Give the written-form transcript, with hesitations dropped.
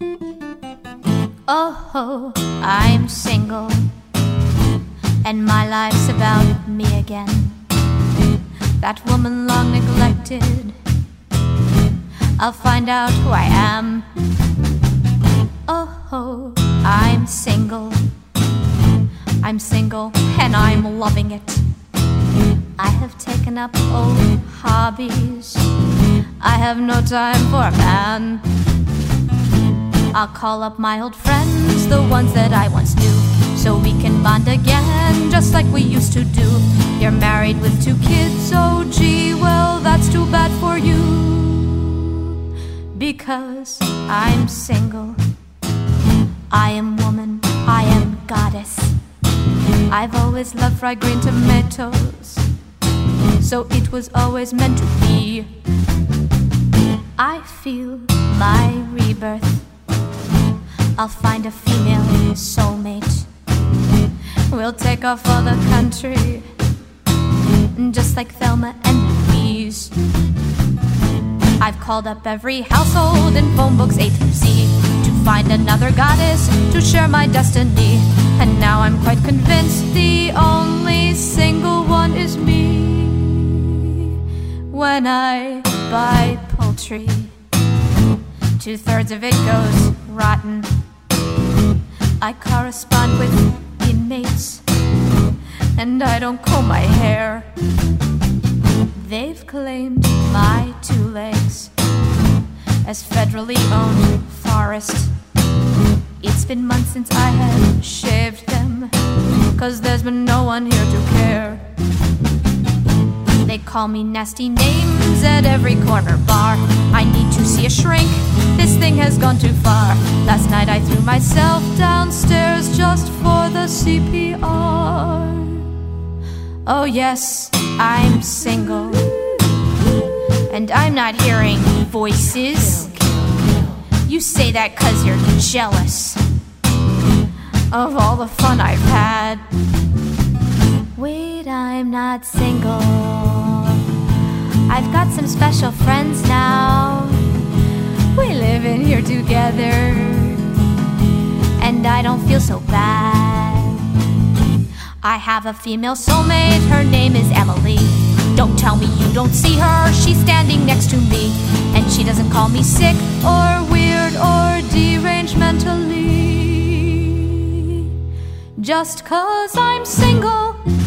Oh, I'm single, and my life's about me again. That woman long neglected, I'll find out who I am. Oh, I'm single, and I'm loving it. I have taken up old hobbies, I have no time for a man. I'll call up my old friends, the ones that I once knew, so we can bond again, just like we used to do. You're married with 2 kids, oh gee, well that's too bad for you. Because I'm single, I am woman, I am goddess. I've always loved fried green tomatoes, so it was always meant to be. I feel my rebirth, I'll find a female soulmate. We'll take off all the country, just like Thelma and Louise. I've called up every household in phone books A through Z to find another goddess to share my destiny. And now I'm quite convinced the only single one is me. When I buy poultry, 2/3 of it goes rotten. I correspond with inmates, and I don't comb my hair. They've claimed my 2 legs as federally owned forest. It's been months since I have shaved them, 'cause there's been no one here to care. They call me nasty names at every corner bar. I need to see a shrink, this thing has gone too far. Last night I threw myself downstairs just for the CPR. Oh yes, I'm single, and I'm not hearing voices. You say that 'cause you're jealous of all the fun I've had. Wait, I'm not single, I've got some special friends now. We live in here together, and I don't feel so bad. I have a female soulmate, her name is Emily. Don't tell me you don't see her, she's standing next to me. And she doesn't call me sick or weird or deranged mentally. Just 'cause I'm single